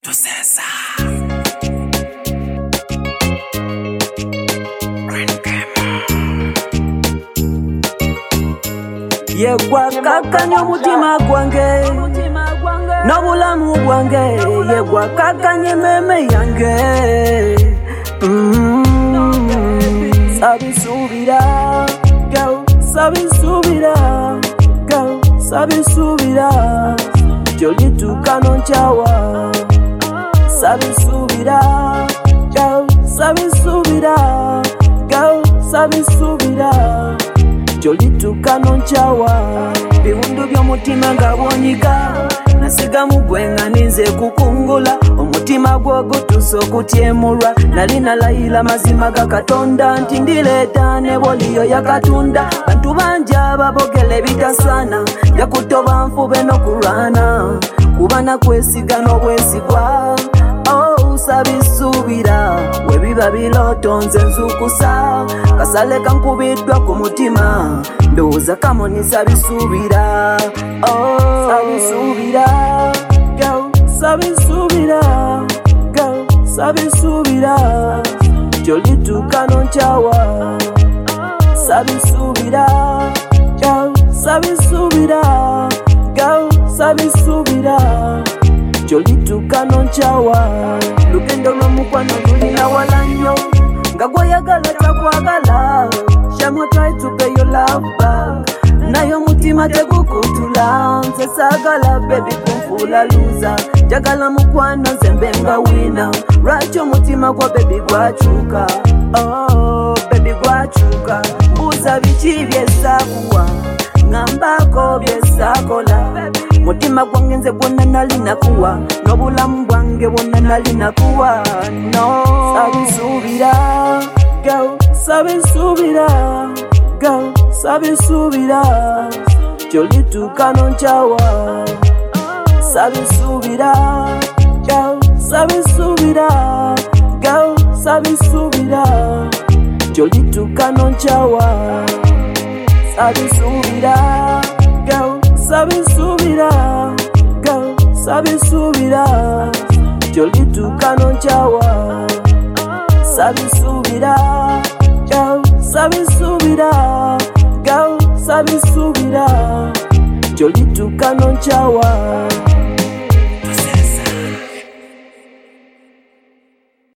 Tosesa. Yegwa kakanya mutima gwange n'obulamu bwange, yegwa kakanya meme yange. Sabisubira, go, sabisubira, go, sabisubira. Jolituka nonchawa. Sabisubira, go, sabisubira, go, sabisubira. Jolituka nonchawa. Biwundu by'omutima nga bwonyiga, nasiga mugwenga ninze kukungula. Omutima gwo gutuso okutyemulwa, nali nalayira mazima ga Katonda nti ndireeta ne bwoliyo yakatunda. Bantu bangi ababogera ebitasaana, yakutoba nfube n'okulwana, kuba nakwesiga n'obwesigwa. Sabisubira, webiba biloto nze nzukusa, kasale kankubiddwa ku mutima, ndowooza kamoni sabisubira. Sabisubira, go, sabisubira, go, sabisubira. Jolituka nonchawa. Sabisubira, go, sabisubira, go, sabisubira. Jolituka nonchawa. Lugendo lw'omukwano lulina wala nnyo, nga gw'oyagala takwagala. Shame try to pay your love back, naye omutima tegukutula. Nze saagala baby kunfuula luza, njagala mukwano nze mbe nga wina. Lwaki omutima gwa baby gwakyuka? Baby gwakyuka. Mbuuza biki byesaakuwa, ngambako byesaakola. Mutima gwange nze bwonna nali nakuwa, n'obulamu bwange bwonna nali nakuwa. No, sabisubira, go, sabisubira, go, sabisubira. Jolituka nonchawa. Sabisubira, go, sabisubira, go, sabisubira. Jolituka nonchawa. Sabisubira, go, sabisubira, go, sabisubira. Jolituka nonchawa. Sabisubira, go, sabisubira, go, sabisubira. Jolituka nonchawa.